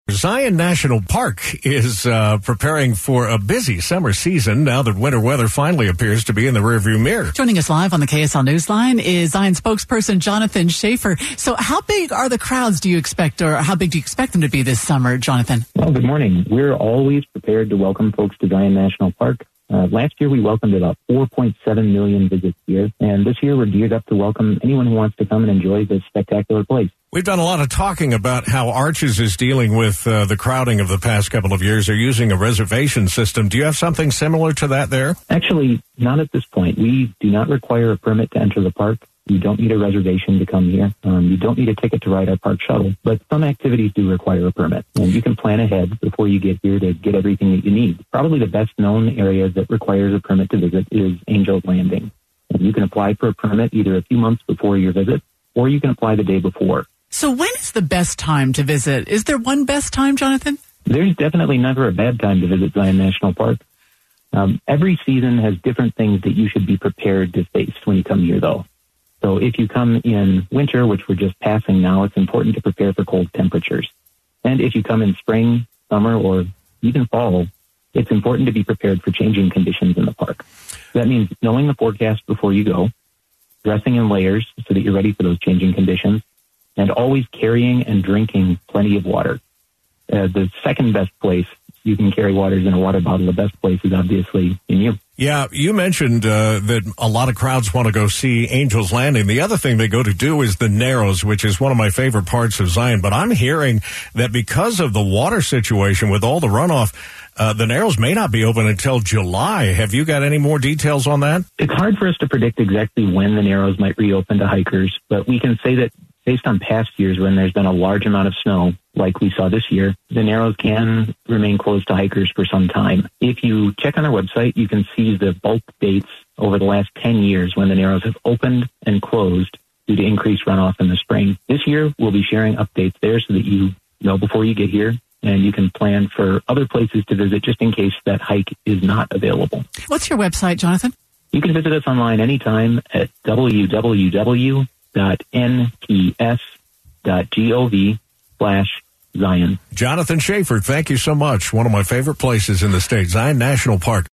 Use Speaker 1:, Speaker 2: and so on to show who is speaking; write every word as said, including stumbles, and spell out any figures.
Speaker 1: Zion National Park is uh, preparing for a busy summer season now that winter weather finally appears to be in the rearview mirror.
Speaker 2: Joining us live on the K S L Newsline is Zion spokesperson Jonathan Schaefer. So how big are the crowds do you expect, or how big do you expect them to be this summer, Jonathan?
Speaker 3: Well, good morning. We're always prepared to welcome folks to Zion National Park. Uh, last year, we welcomed about four point seven million visits here, and this year we're geared up to welcome anyone who wants to come and enjoy this spectacular place.
Speaker 1: We've done a lot of talking about how Arches is dealing with uh, the crowding of the past couple of years. They're using a reservation system. Do you have something similar to that there?
Speaker 3: Actually, not at this point. We do not require a permit to enter the park. You don't need a reservation to come here. Um, you don't need a ticket to ride our park shuttle, but some activities do require a permit. And you can plan ahead before you get here to get everything that you need. Probably the best known area that requires a permit to visit is Angels Landing. And you can apply for a permit either a few months before your visit, or you can apply the day before.
Speaker 2: So when is the best time to visit? Is there one best time, Jonathan?
Speaker 3: There's definitely never a bad time to visit Zion National Park. Um, every season has different things that you should be prepared to face when you come here, though. So if you come in winter, which we're just passing now, it's important to prepare for cold temperatures. And if you come in spring, summer, or even fall, it's important to be prepared for changing conditions in the park. That means knowing the forecast before you go, dressing in layers so that you're ready for those changing conditions, and always carrying and drinking plenty of water. Uh, the second best place you can carry water is in a water bottle. The best place is obviously in you.
Speaker 1: Yeah, you mentioned uh, that a lot of crowds want to go see Angels Landing. The other thing they go to do is the Narrows, which is one of my favorite parts of Zion. But I'm hearing that because of the water situation with all the runoff, uh, the Narrows may not be open until July. Have you got any more details on that?
Speaker 3: It's hard for us to predict exactly when the Narrows might reopen to hikers, but we can say that based on past years when there's been a large amount of snow, like we saw this year, the Narrows can remain closed to hikers for some time. If you check on our website, you can see the bulk dates over the last ten years when the Narrows have opened and closed due to increased runoff in the spring. This year, we'll be sharing updates there so that you know before you get here, and you can plan for other places to visit just in case that hike is not available.
Speaker 2: What's your website, Jonathan?
Speaker 3: You can visit us online anytime at w w w dot n p s dot gov slash Zion.
Speaker 1: Jonathan Schaefer, thank you so much. One of my favorite places in the state, Zion National Park.